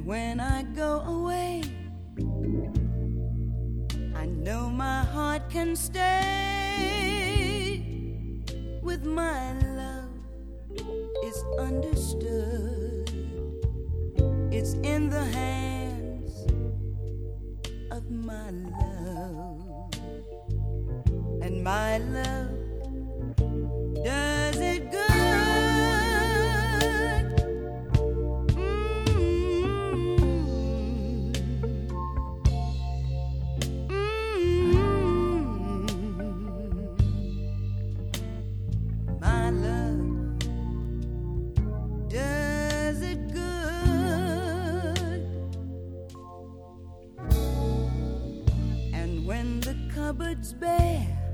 when I go away, I know my heart can stay. With my love, it's understood. It's in the hands of my love. And my love does it good. My love does it good. And when the cupboard's bare